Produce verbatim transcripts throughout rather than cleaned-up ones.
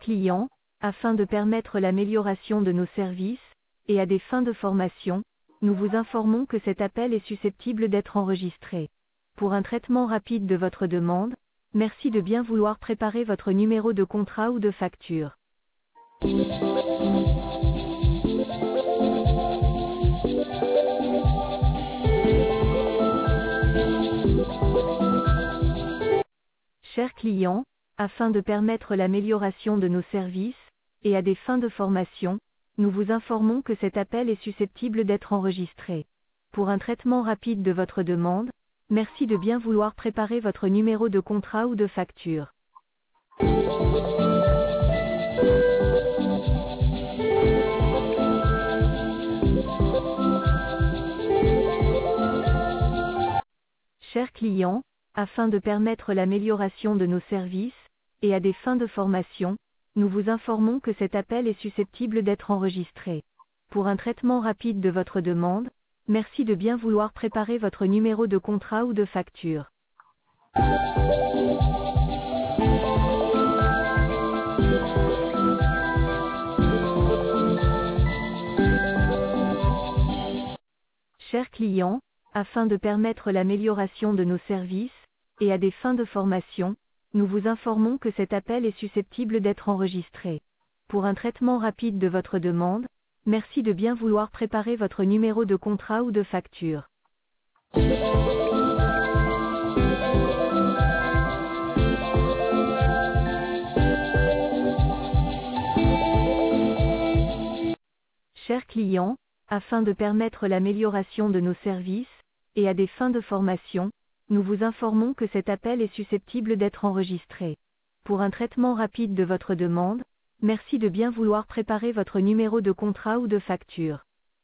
client, afin de permettre l'amélioration de nos services, et à des fins de formation, nous vous informons que cet appel est susceptible d'être enregistré. Pour un traitement rapide de votre demande, merci de bien vouloir préparer votre numéro de contrat ou de facture. Chers clients, afin de permettre l'amélioration de nos services, et à des fins de formation, nous vous informons que cet appel est susceptible d'être enregistré. Pour un traitement rapide de votre demande, merci de bien vouloir préparer votre numéro de contrat ou de facture. Chers clients, afin de permettre l'amélioration de nos services, et à des fins de formation, nous vous informons que cet appel est susceptible d'être enregistré. Pour un traitement rapide de votre demande, merci de bien vouloir préparer votre numéro de contrat ou de facture. Chers clients, afin de permettre l'amélioration de nos services, et à des fins de formation, nous vous informons que cet appel est susceptible d'être enregistré. Pour un traitement rapide de votre demande, merci de bien vouloir préparer votre numéro de contrat ou de facture. Chers clients, afin de permettre l'amélioration de nos services, et à des fins de formation, nous vous informons que cet appel est susceptible d'être enregistré. Pour un traitement rapide de votre demande, merci de bien vouloir préparer votre numéro de contrat ou de facture.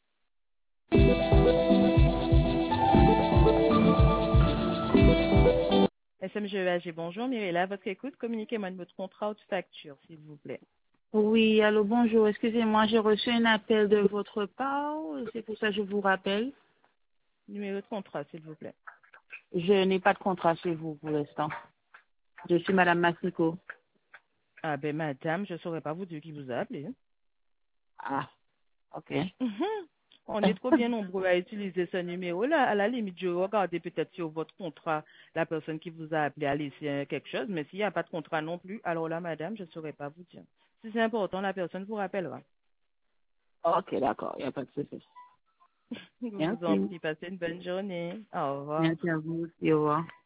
S M G E A G, bonjour. Mirella, à votre écoute, communiquez-moi votre contrat ou de facture, s'il vous plaît. Oui, allô, bonjour. Excusez-moi, j'ai reçu un appel de votre part. C'est pour ça que je vous rappelle. Numéro de contrat, s'il vous plaît. Je n'ai pas de contrat chez vous pour l'instant. Je suis Madame Massico. Ah ben madame, je ne saurais pas vous dire qui vous a appelé. Ah, ok. Mhm. On est trop bien nombreux à utiliser ce numéro-là. À la limite, je regardais peut-être sur votre contrat, la personne qui vous a appelé a laissé quelque chose, mais s'il n'y a pas de contrat non plus, alors là, madame, je ne saurais pas vous dire. Si c'est important, la personne vous rappellera. Ok, d'accord, il n'y a pas de souci. Je vous en Merci. prie, passez une bonne journée. Au revoir. Merci à vous aussi, au revoir.